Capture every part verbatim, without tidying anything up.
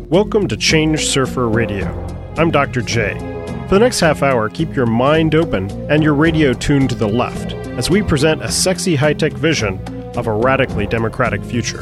Welcome to Change Surfer Radio. I'm Doctor J. For the next half hour, keep your mind open and your radio tuned to the left as we present a sexy high-tech vision of a radically democratic future.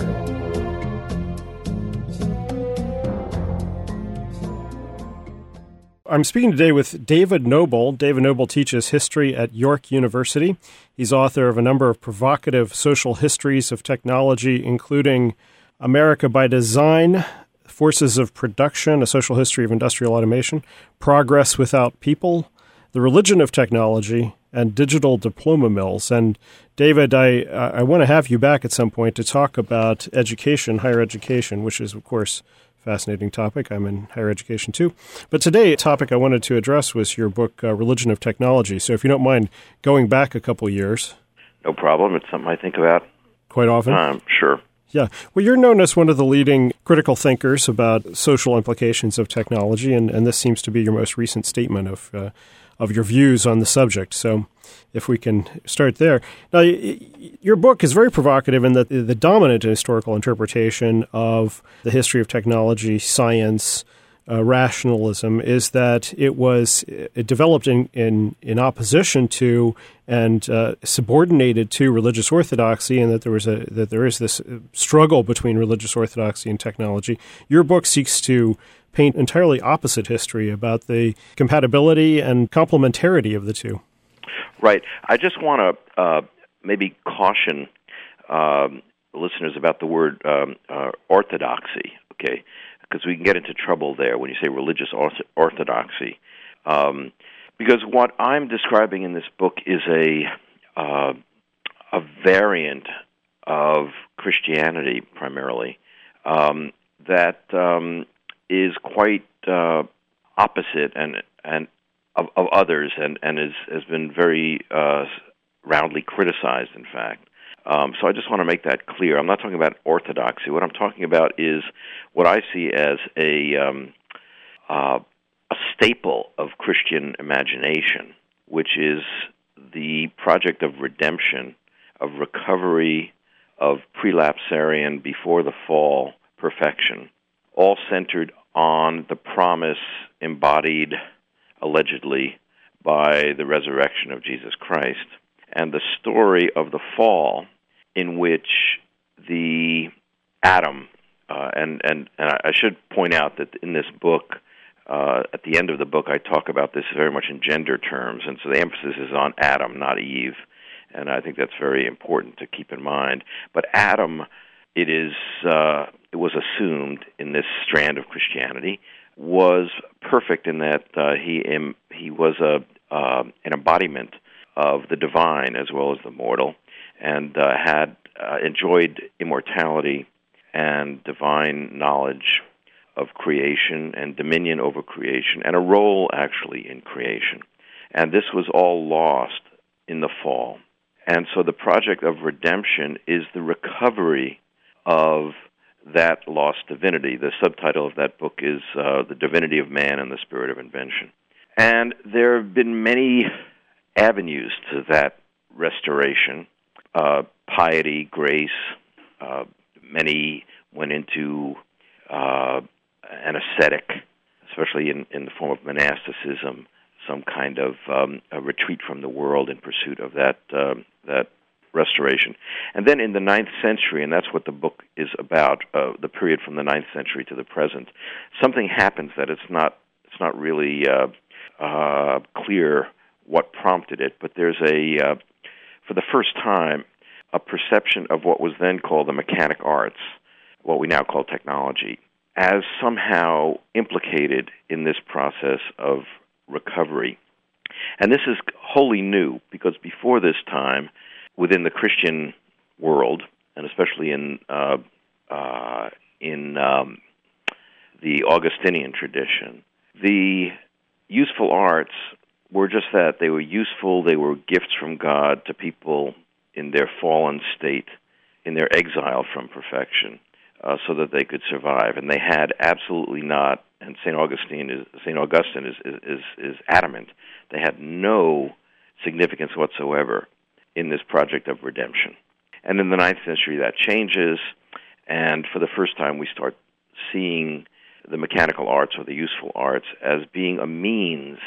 I'm speaking today with David Noble. David Noble teaches history at York University. He's author of a number of provocative social histories of technology, including America by Design, Forces of Production, A Social History of Industrial Automation, Progress Without People, The Religion of Technology, and Digital Diploma Mills. And David, I, I want to have you back at some point to talk about education, higher education, which is, of course, a fascinating topic. I'm in higher education, too. But today, a topic I wanted to address was your book, uh, Religion of Technology. So if you don't mind going back a couple years. No problem. It's something I think about quite often. Um, sure. Yeah. Well, you're known as one of the leading critical thinkers about social implications of technology, and, and this seems to be your most recent statement of uh, of your views on the subject. So if we can start there. Now, y- your book is very provocative in that the dominant historical interpretation of the history of technology, science, uh, rationalism is that it was it developed in, in, in opposition to and uh, subordinated to religious orthodoxy, and that there was a that there is this struggle between religious orthodoxy and technology. Your book seeks to paint entirely opposite history about the compatibility and complementarity of the two. Right. I just want to uh, maybe caution um, listeners about the word um, uh, orthodoxy, okay? Because we can get into trouble there when you say religious orthodoxy. Um, because what I'm describing in this book is a uh, a variant of Christianity, primarily, um, that um, is quite uh, opposite and and of, of others, and and is has been very uh, roundly criticized. In fact. Um, so I just want to make that clear. I'm not talking about orthodoxy. What I'm talking about is what I see as a um, uh, a staple of Christian imagination, which is the project of redemption, of recovery, of prelapsarian, before the fall, perfection, all centered on the promise embodied, allegedly, by the resurrection of Jesus Christ, and the story of the fall, in which the atom, uh, and, and, and I should point out that in this book, uh, at the end of the book, I talk about this very much in gender terms, and so the emphasis is on Adam, not Eve, and I think that's very important to keep in mind. But Adam, it is uh, it was assumed in this strand of Christianity, was perfect in that uh, he im- he was a uh, an embodiment of the divine as well as the mortal, and uh, had uh, enjoyed immortality and divine knowledge of creation and dominion over creation, and a role, actually, in creation. And this was all lost in the fall. And so the project of redemption is the recovery of that lost divinity. The subtitle of that book is uh, The Divinity of Man and the Spirit of Invention. And there have been many avenues to that restoration, uh, piety, grace. Uh, many went into uh, an ascetic, especially in, in the form of monasticism, some kind of um, a retreat from the world in pursuit of that uh, that restoration. And then in the ninth century, and that's what the book is about, uh, the period from the ninth century to the present, something happens that it's not it's not really uh, uh, clear what prompted it, but there's a, uh, for the first time, a perception of what was then called the mechanic arts, what we now call technology, as somehow implicated in this process of recovery. And this is wholly new, because before this time, within the Christian world, and especially in uh, uh, in um, the Augustinian tradition, the useful arts were just that. They were useful. They were gifts from God to people in their fallen state, in their exile from perfection, uh, so that they could survive. And they had absolutely not, and Saint Augustine is Saint Augustine is, is is adamant, they had no significance whatsoever in this project of redemption. And in the ninth century, that changes, and for the first time, we start seeing the mechanical arts or the useful arts as being a means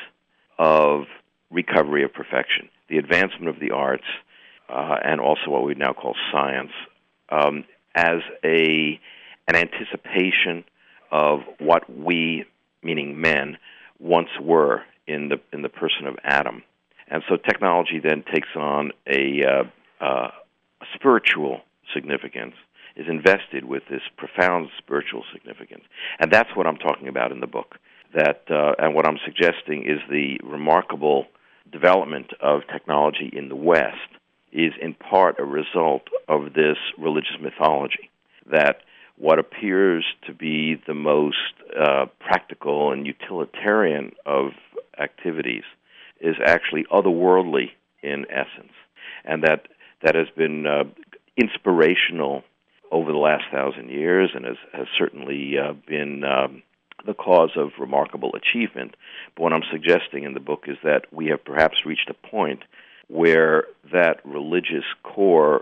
of recovery of perfection, the advancement of the arts, uh, and also what we now call science, um, as a an anticipation of what we, meaning men, once were in the in the person of Adam. And so technology then takes on a, uh, uh, a spiritual significance, is invested with this profound spiritual significance. And that's what I'm talking about in the book. That uh, and what I'm suggesting is the remarkable development of technology in the West is in part a result of this religious mythology, that what appears to be the most uh, practical and utilitarian of activities is actually otherworldly in essence, and that that has been uh, inspirational over the last thousand years and has, has certainly uh, been um, the cause of remarkable achievement. But what I'm suggesting in the book is that we have perhaps reached a point where that religious core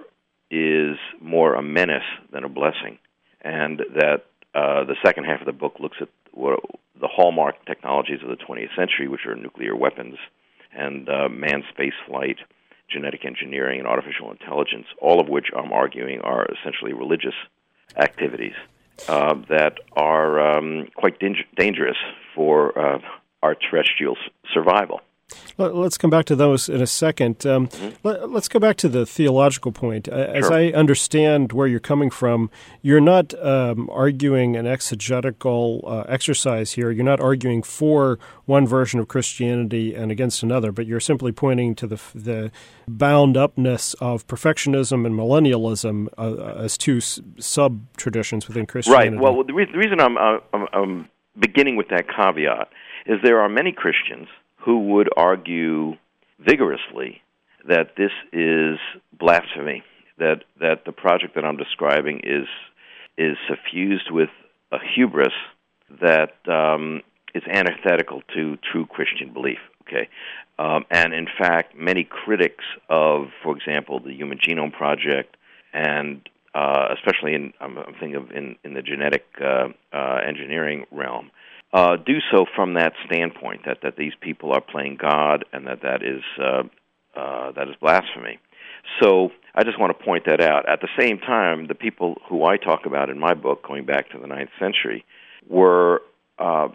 is more a menace than a blessing, and that uh, the second half of the book looks at what, the hallmark technologies of the twentieth century, which are nuclear weapons and uh, manned space flight, genetic engineering, and artificial intelligence, all of which I'm arguing are essentially religious activities uh, that are um, quite dang- dangerous for uh, our terrestrial s- survival. Let's come back to those in a second. Um, mm-hmm. let, let's go back to the theological point. As sure. I understand where you're coming from, you're not um, arguing an exegetical uh, exercise here. You're not arguing for one version of Christianity and against another, but you're simply pointing to the the bound-upness of perfectionism and millennialism uh, as two s- sub-traditions within Christianity. Right. Well, the, re- the reason I'm, uh, I'm, I'm beginning with that caveat is there are many Christians who would argue vigorously that this is blasphemy, that that the project that I'm describing is is suffused with a hubris that um, is antithetical to true Christian belief. Okay, um, and in fact, many critics of, for example, the Human Genome Project, and uh, especially in I'm, I'm thinking of in, in the genetic uh, uh, engineering realm, Uh, do so from that standpoint, that, that these people are playing God and that that is uh, uh, that is blasphemy. So I just want to point that out. At the same time, the people who I talk about in my book, going back to the ninth century, were uh,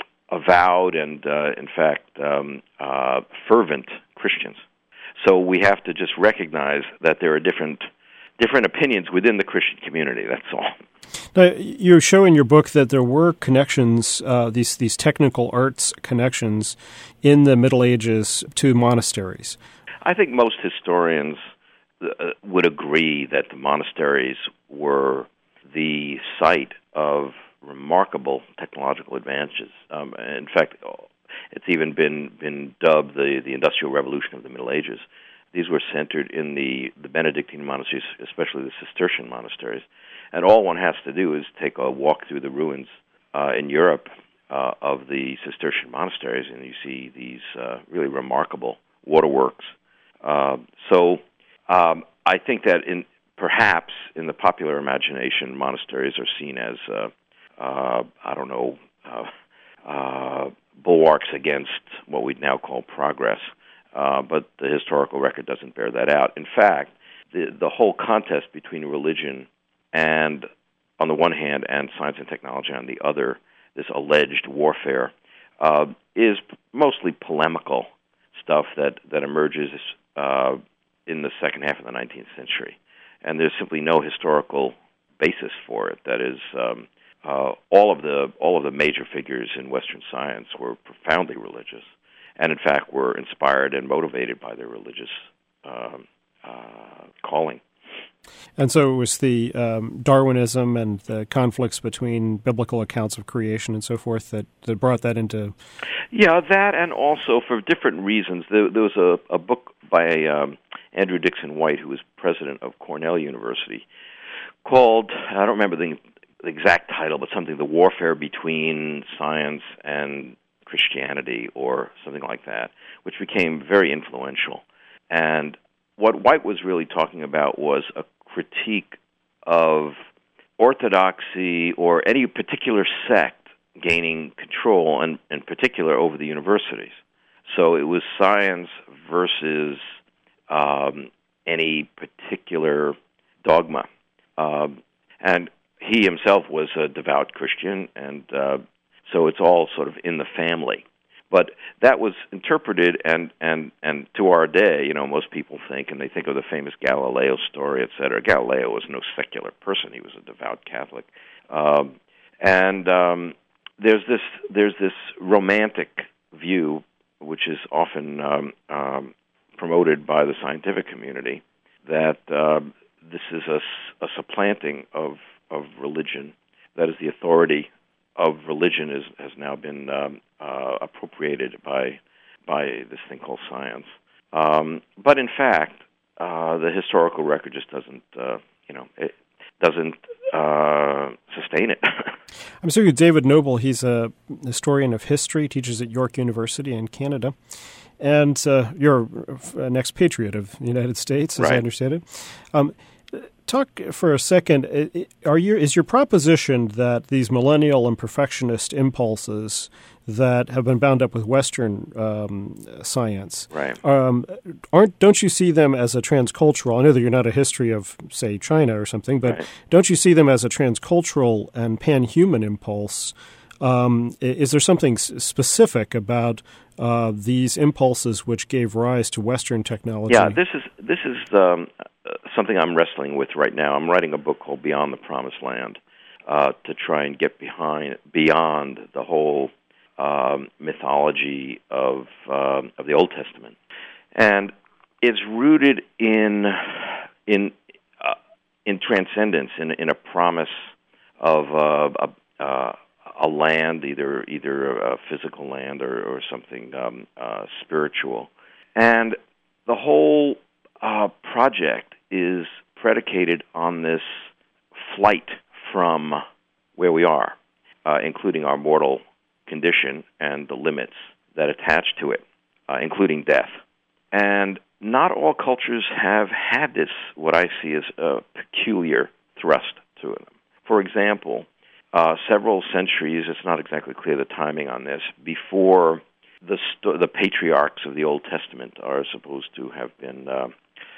avowed and, uh, in fact, um, uh, fervent Christians. So we have to just recognize that there are different different opinions within the Christian community, that's all. Now, you show in your book that there were connections, uh, these these technical arts connections in the Middle Ages to monasteries. I think most historians uh, would agree that the monasteries were the site of remarkable technological advances. Um, in fact, it's even been been dubbed the, the Industrial Revolution of the Middle Ages. These were centered in the, the Benedictine monasteries, especially the Cistercian monasteries. And all one has to do is take a walk through the ruins uh, in Europe uh, of the Cistercian monasteries, and you see these uh, really remarkable waterworks. Uh, so um, I think that in perhaps in the popular imagination, monasteries are seen as, uh, uh, I don't know, uh, uh, bulwarks against what we'd now call progress. Uh, but the historical record doesn't bear that out. In fact, the the whole contest between religion and, on the one hand, and science and technology on the other, this alleged warfare, uh, is mostly polemical stuff that, that emerges uh, in the second half of the nineteenth century. And there's simply no historical basis for it. That is, um, uh, all of the all of the major figures in Western science were profoundly religious, and in fact were inspired and motivated by their religious um, uh, calling. And so it was the um, Darwinism and the conflicts between biblical accounts of creation and so forth that, that brought that into... Yeah, that, and also for different reasons. There, there was a, a book by um, Andrew Dixon White, who was president of Cornell University, called, I don't remember the, the exact title, but something, The Warfare Between Science and Christianity, or something like that, which became very influential. And what White was really talking about was a critique of orthodoxy or any particular sect gaining control, and in particular over the universities. So it was science versus um, any particular dogma. Um, and he himself was a devout Christian, and uh, so it's all sort of in the family. But that was interpreted, and, and, and to our day, you know, most people think, and they think of the famous Galileo story, et cetera. Galileo was no secular person; he was a devout Catholic. Um, and um, there's this there's this romantic view, which is often um, um, promoted by the scientific community, that uh, this is a, a supplanting of of religion. That is, the authority of religion is, has now been um, uh, appropriated by by this thing called science. Um, but in fact, uh, the historical record just doesn't, uh, you know, it doesn't uh, sustain it. I'm speaking with David Noble. He's a historian of history, teaches at York University in Canada. And uh, you're an expatriate of the United States, as right. I understand it. Um, talk for a second. Are you, is your proposition that these millennial and perfectionist impulses that have been bound up with Western um, science, right. um, aren't? Don't you see them as a transcultural? I know that you're not a history of, say, China or something, but right. don't you see them as a transcultural and pan-human impulse? Um, is there something specific about uh, these impulses which gave rise to Western technology? Yeah, this is this is um, something I'm wrestling with right now. I'm writing a book called Beyond the Promised Land uh, to try and get behind beyond the whole um, mythology of um, of the Old Testament, and it's rooted in in uh, in transcendence, in in a promise of uh, a. Uh, a land, either either a physical land or, or something um, uh, spiritual. And the whole uh, project is predicated on this flight from where we are, uh, including our mortal condition and the limits that attach to it, uh, including death. And not all cultures have had this, what I see as a peculiar thrust to them. For example, Uh, several centuries, it's not exactly clear the timing on this, before the st- the patriarchs of the Old Testament are supposed to have been uh,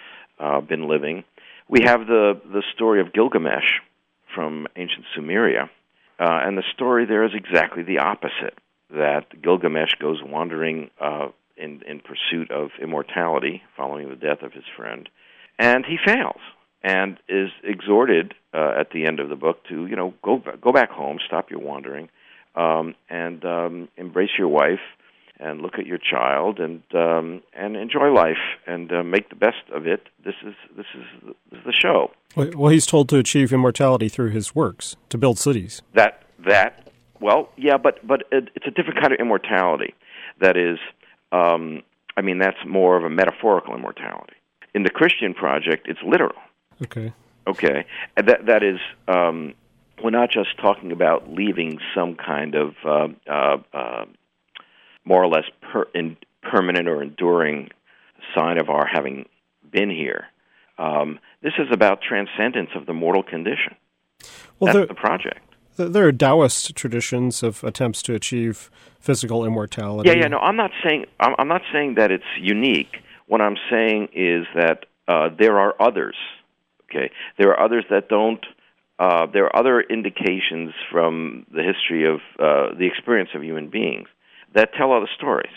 uh, been living. We have the, the story of Gilgamesh from ancient Sumeria, uh, and the story there is exactly the opposite, that Gilgamesh goes wandering uh, in, in pursuit of immortality following the death of his friend, and he fails. And is exhorted uh, at the end of the book to, you know, go go back home, stop your wandering, um, and um, embrace your wife, and look at your child, and um, and enjoy life, and uh, make the best of it. This is this is the, this is the show. Well, he's told to achieve immortality through his works, to build cities. That that well, yeah, but but it, it's a different kind of immortality. That is, um, I mean, that's more of a metaphorical immortality. In the Christian project, it's literal. Okay. Okay. And that that is, um, we're not just talking about leaving some kind of uh, uh, uh, more or less per, in, permanent or enduring sign of our having been here. Um, this is about transcendence of the mortal condition. Well, That's the project. There are Taoist traditions of attempts to achieve physical immortality. Yeah, yeah. No, I'm not saying I'm, I'm not saying that it's unique. What I'm saying is that uh, there are others. Okay, there are others that don't. Uh, there are other indications from the history of uh, the experience of human beings that tell other stories.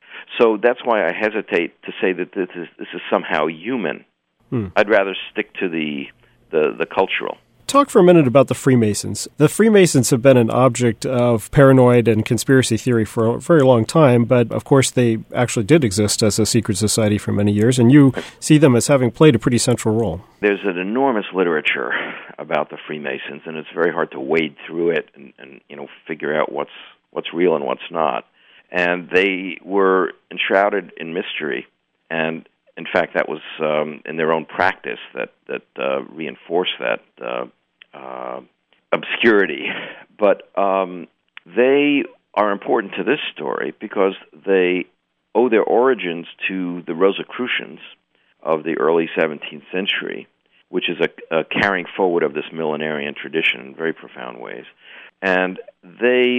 So that's why I hesitate to say that this is, this is somehow human. Hmm. I'd rather stick to the, the the cultural. Talk for a minute about the Freemasons. The Freemasons have been an object of paranoid and conspiracy theory for a very long time, but of course they actually did exist as a secret society for many years, and you see them as having played a pretty central role. There's an enormous literature about the Freemasons, and it's very hard to wade through it and, and you know figure out what's what's real and what's not. And they were enshrouded in mystery, and in fact that was um, in their own practice that, that uh, reinforced that uh, Uh, obscurity, but um, they are important to this story because they owe their origins to the Rosicrucians of the early seventeenth century, which is a, a carrying forward of this millenarian tradition in very profound ways. And they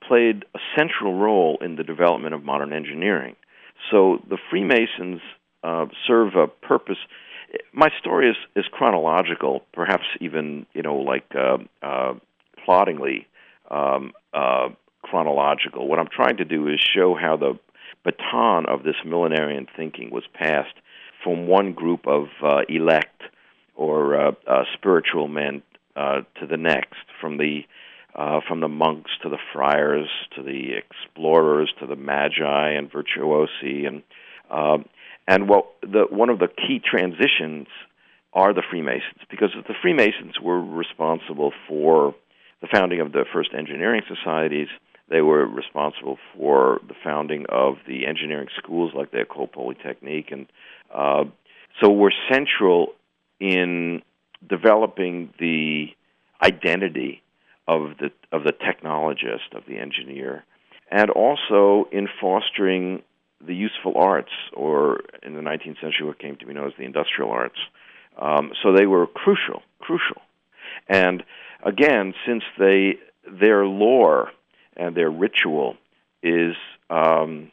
played a central role in the development of modern engineering. So the Freemasons uh, serve a purpose. My story is, is chronological, perhaps even, you know, like uh, uh, ploddingly um, uh, chronological. What I'm trying to do is show how the baton of this millenarian thinking was passed from one group of uh, elect or uh, uh, spiritual men uh, to the next, from the uh, from the monks to the friars to the explorers to the magi and virtuosi, and uh, and well, the one of the key transitions are the Freemasons, because the Freemasons were responsible for the founding of the first engineering societies. They were responsible for the founding of the engineering schools like the École Polytechnique, and uh, so were central in developing the identity of the of the technologist, of the engineer, and also in fostering the useful arts, or in the nineteenth century what came to be known as the industrial arts. Um, so they were crucial, crucial. And again, since they their lore and their ritual is um,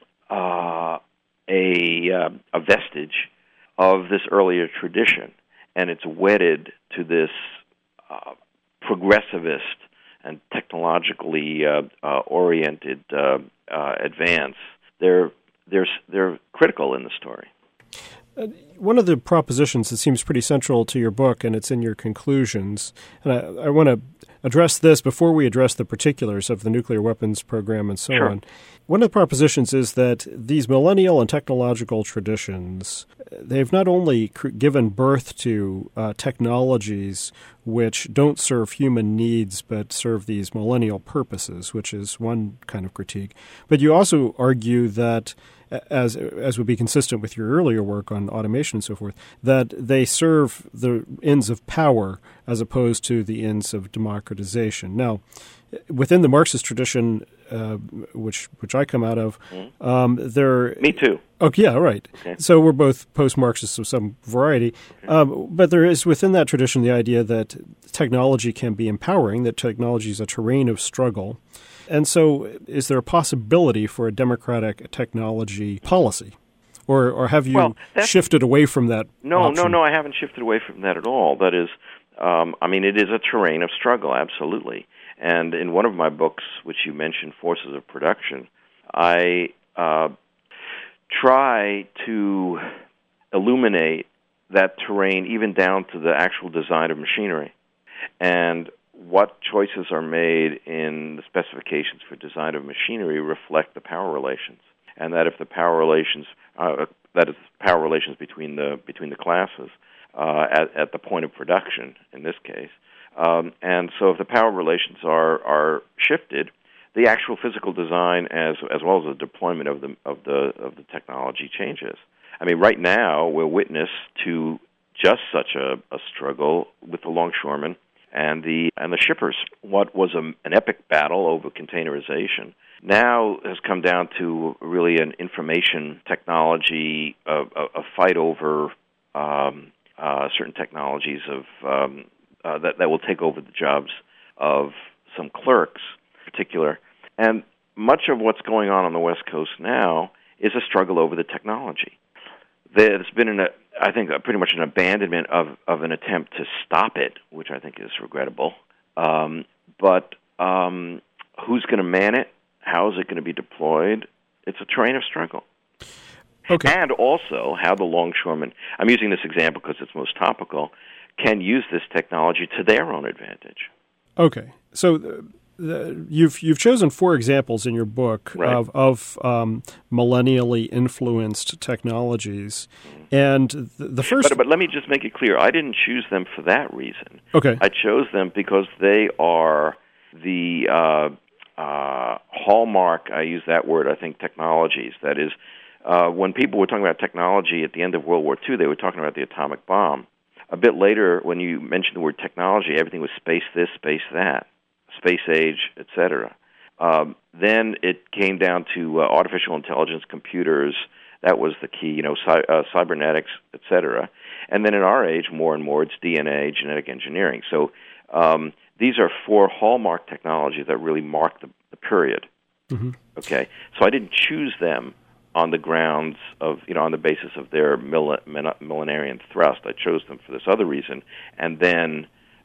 uh, a uh, a vestige of this earlier tradition, and it's wedded to this uh, progressivist and technologically uh, uh, oriented uh, uh, advance. They're they're they're critical in the story. Uh, one of the propositions that seems pretty central to your book, and it's in your conclusions, and I, I want to address this before we address the particulars of the nuclear weapons program and so Sure. on. One of the propositions is that these millennial and technological traditions, they've not only cr- given birth to uh, technologies which don't serve human needs but serve these millennial purposes, which is one kind of critique, but you also argue that as as would be consistent with your earlier work on automation and so forth, that they serve the ends of power as opposed to the ends of democratization. Now, within the Marxist tradition, uh, which which I come out of, mm-hmm. um, there... Me too. Oh, yeah, right. Okay. So we're both post-Marxists of some variety. Okay. Um, but there is within that tradition the idea that technology can be empowering, that technology is a terrain of struggle. And so is there a possibility for a democratic technology policy? Or or have you well, shifted away from that No, option? no, no, I haven't shifted away from that at all. That is, um, I mean, it is a terrain of struggle, absolutely. And in one of my books, which you mentioned, Forces of Production, I uh, try to illuminate that terrain even down to the actual design of machinery. And what choices are made in the specifications for design of machinery reflect the power relations, and that if the power relations, uh, that is power relations between the between the classes uh, at, at the point of production, in this case, um, and so if the power relations are are shifted, the actual physical design as as well as the deployment of the of the of the technology changes. I mean, right now we're witness to just such a, a struggle with the longshoremen and the and the shippers. What was a, an epic battle over containerization now has come down to really an information technology, a, a, a fight over um, uh, certain technologies of um, uh, that that will take over the jobs of some clerks, in particular. And much of what's going on on the West Coast now is a struggle over the technology. There's been an I think pretty much an abandonment of, of an attempt to stop it, which I think is regrettable. Um, but um, who's going to man it? How is it going to be deployed? It's a terrain of struggle. Okay. And also how the longshoremen, I'm using this example because it's most topical, can use this technology to their own advantage. Okay. So uh, the, you've you've chosen four examples in your book right. of, of um, millennially influenced technologies. And the, the first... But, but let me just make it clear. I didn't choose them for that reason. Okay. I chose them because they are the uh, uh, hallmark, I use that word, I think, technologies. That is, uh, when people were talking about technology at the end of World War Two, they were talking about the atomic bomb. A bit later, when you mentioned the word technology, everything was space this, space that, space age, et cetera. Um, then it came down to uh, artificial intelligence, computers. That was the key, you know, cy- uh, cybernetics, et cetera. And then in our age, more and more, it's D N A, genetic engineering. So um, these are four hallmark technologies that really mark the the period. Mm-hmm. Okay, so I didn't choose them on the grounds of, you know, on the basis of their millenarian thrust. I chose them for this other reason, and then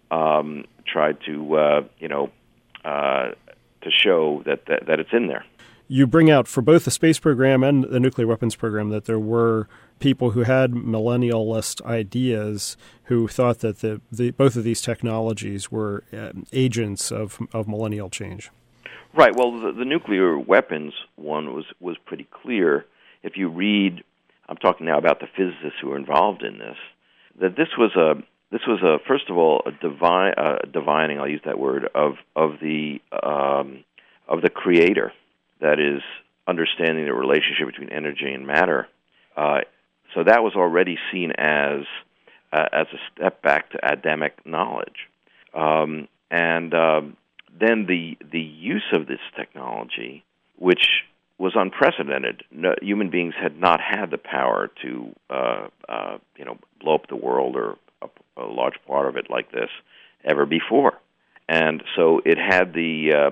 um, tried to, uh, you know, uh, to show that, that that it's in there. You bring out for both the space program and the nuclear weapons program that there were people who had millennialist ideas who thought that the, the both of these technologies were uh, agents of of millennial change. Right. Well, the, the nuclear weapons one was, was pretty clear. If you read, I'm talking now about the physicists who were involved in this, that this was a this was a first of all a divine uh, divining. I'll use that word of of the um, of the creator. That is understanding the relationship between energy and matter. Uh, so that was already seen as uh, as a step back to Adamic knowledge, um, and um, then the the use of this technology, which was unprecedented. No, human beings had not had the power to uh, uh, you know blow up the world or a, a large part of it like this ever before, and so it had the uh,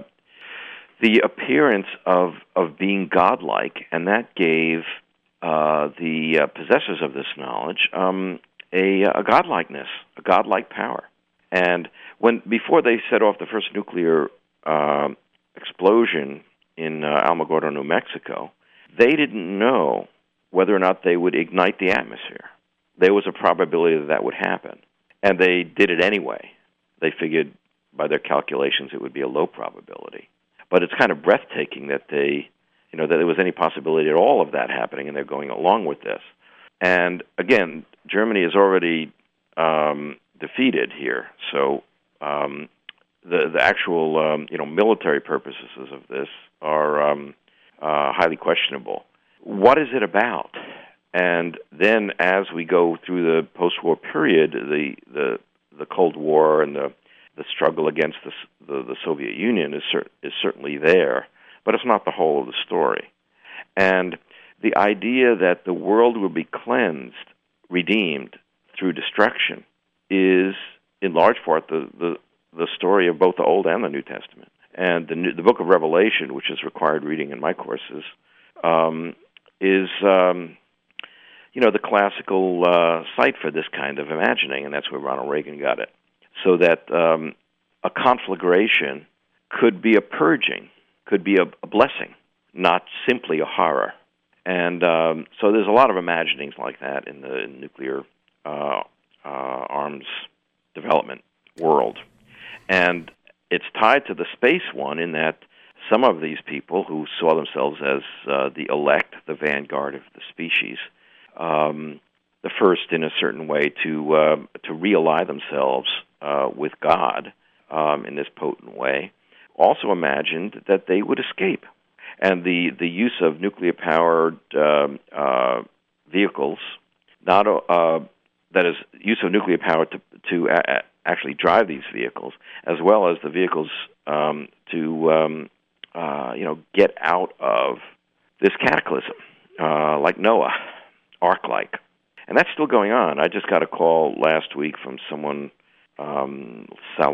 the appearance of, of being godlike, and that gave uh, the uh, possessors of this knowledge um, a, a godlikeness, a godlike power. And when before they set off the first nuclear uh, explosion in uh, Alamogordo, New Mexico, they didn't know whether or not they would ignite the atmosphere. There was a probability that that would happen, and they did it anyway. They figured by their calculations it would be a low probability. But it's kind of breathtaking that they, you know, that there was any possibility at all of that happening, and they're going along with this. And again, Germany is already um, defeated here, so um, the the actual, um, you know, military purposes of this are um, uh, highly questionable. What is it about? And then, as we go through the post-war period, the the the Cold War and the the struggle against the, the, the Soviet Union is, cer- is certainly there, but it's not the whole of the story. And the idea that the world will be cleansed, redeemed through destruction is, in large part, the, the, the story of both the Old and the New Testament. And the, new, the book of Revelation, which is required reading in my courses, um, is, um, you know, the classical uh, site for this kind of imagining, and that's where Ronald Reagan got it. So that um, a conflagration could be a purging, could be a, a blessing, not simply a horror. And um, so there's a lot of imaginings like that in the nuclear uh, uh, arms development world. And it's tied to the space one in that some of these people who saw themselves as uh, the elect, the vanguard of the species, um, the first in a certain way to uh, to really themselves uh, with God um, in this potent way, also imagined that they would escape. And the, the use of nuclear-powered um, uh, vehicles, not uh, that is, use of nuclear power to to a- actually drive these vehicles, as well as the vehicles um, to um, uh, you know get out of this cataclysm, uh, like Noah, Ark-like. And that's still going on. I just got a call last week from someone, um,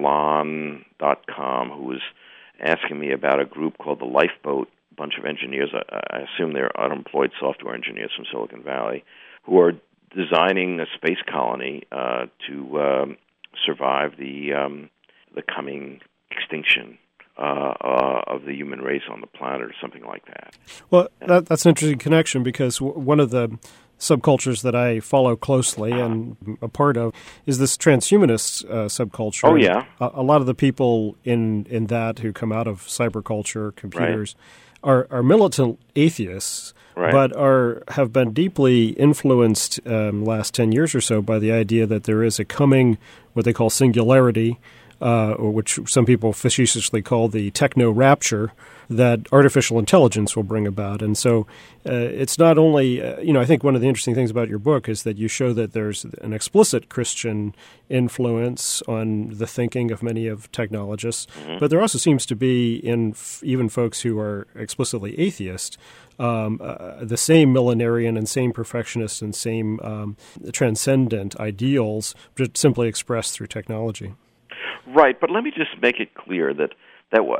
Salon dot com, who was asking me about a group called the Lifeboat, a bunch of engineers, I, I assume they're unemployed software engineers from Silicon Valley, who are designing a space colony uh, to um, survive the um, the coming extinction uh, uh, of the human race on the planet or something like that. Well, that, that's an interesting connection because w- one of the subcultures that I follow closely and a part of is this transhumanist uh, subculture. Oh, yeah. A, a lot of the people in, in that who come out of cyberculture, computers, right. are, are militant atheists, right. but are have been deeply influenced um, last ten years or so by the idea that there is a coming, what they call singularity, uh, or which some people facetiously call the techno-rapture, that artificial intelligence will bring about. And so uh, it's not only, uh, you know, I think one of the interesting things about your book is that you show that there's an explicit Christian influence on the thinking of many of technologists, mm-hmm. but there also seems to be in f- even folks who are explicitly atheist, um, uh, the same millenarian and same perfectionist and same um, transcendent ideals, just simply expressed through technology. Right, but let me just make it clear that, that what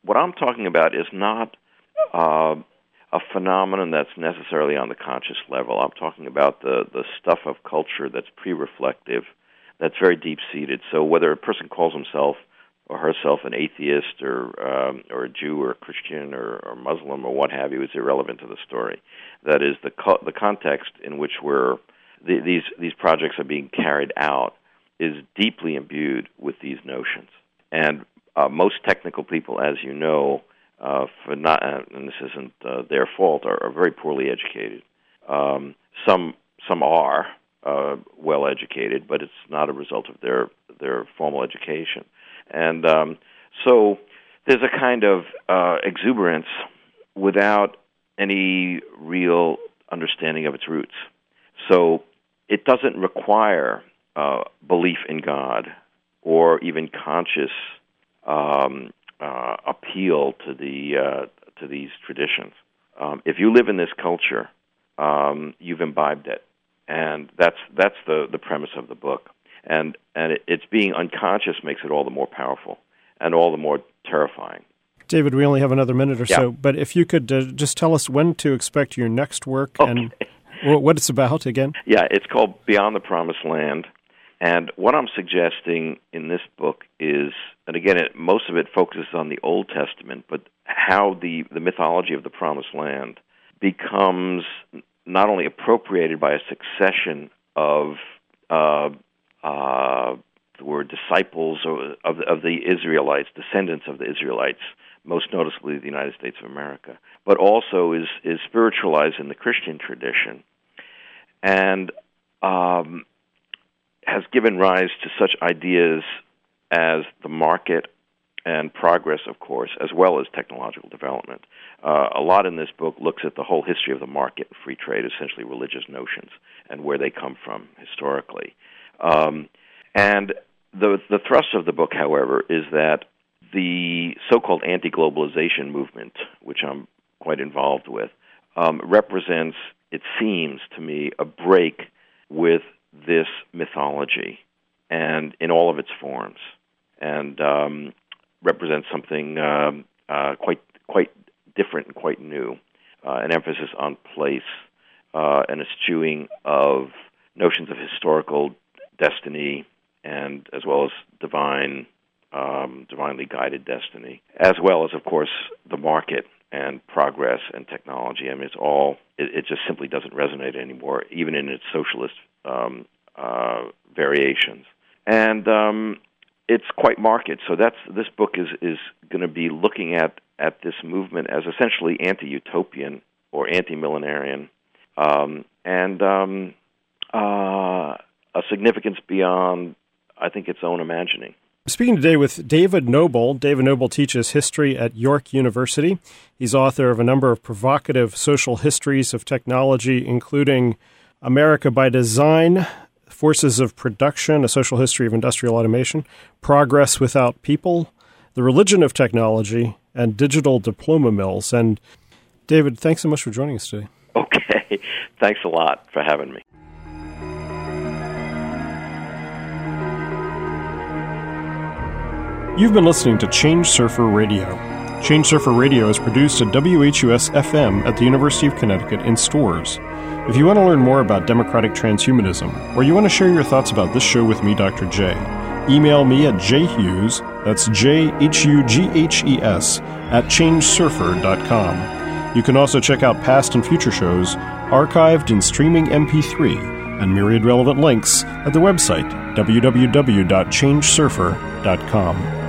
what I'm talking about is not uh, a phenomenon that's necessarily on the conscious level. I'm talking about the, the stuff of culture that's pre-reflective, that's very deep-seated. So whether a person calls himself or herself an atheist or um, or a Jew or a Christian or, or Muslim or what have you is irrelevant to the story. That is, the co- the context in which we're the, these these projects are being carried out is deeply imbued with these notions. And uh, most technical people, as you know, uh, for not uh, and this isn't uh, their fault, are, are very poorly educated. Um, some some are uh, well educated, but it's not a result of their their formal education. And um, so there's a kind of uh, exuberance without any real understanding of its roots. So it doesn't require uh, belief in God or even conscious um, uh, appeal to the uh, to these traditions. Um, if you live in this culture, um, you've imbibed it, and that's that's the, the premise of the book. And and it, it's being unconscious makes it all the more powerful and all the more terrifying. David, we only have another minute or yeah. so, but if you could uh, just tell us when to expect your next work okay. and w- what it's about again. Yeah, it's called Beyond the Promised Land. And what I'm suggesting in this book is, and again, it, most of it focuses on the Old Testament, but how the, the mythology of the Promised Land becomes not only appropriated by a succession of uh, Uh, the word disciples of, of the Israelites, descendants of the Israelites, most noticeably the United States of America, but also is, is spiritualized in the Christian tradition and um, has given rise to such ideas as the market and progress, of course, as well as technological development. Uh, a lot in this book looks at the whole history of the market and free trade, essentially religious notions, and where they come from historically. Um, and the the thrust of the book, however, is that the so-called anti-globalization movement, which I'm quite involved with, um, represents, it seems to me, a break with this mythology and in all of its forms, and um, represents something um, uh, quite quite different and quite new, uh, an emphasis on place uh, and eschewing of notions of historical destiny, and as well as divine, um, divinely guided destiny, as well as, of course, the market and progress and technology. I mean, it's all, it, it just simply doesn't resonate anymore, even in its socialist um, uh, variations. And um, it's quite market. So that's, this book is, is going to be looking at, at this movement as essentially anti-utopian or anti-millenarian, um, and um, uh, a significance beyond, I think, its own imagining. Speaking today with David Noble. David Noble teaches history at York University. He's author of a number of provocative social histories of technology, including America by Design, Forces of Production, A Social History of Industrial Automation, Progress Without People, The Religion of Technology, and Digital Diploma Mills. And David, thanks so much for joining us today. Okay. Thanks a lot for having me. You've been listening to Change Surfer Radio. Change Surfer Radio is produced at W H U S F M at the University of Connecticut in Storrs. If you want to learn more about democratic transhumanism, or you want to share your thoughts about this show with me, Doctor J, email me at jhughes, that's J H U G H E S, at change surfer dot com. You can also check out past and future shows archived in streaming M P three and myriad relevant links at the website w w w dot change surfer dot com.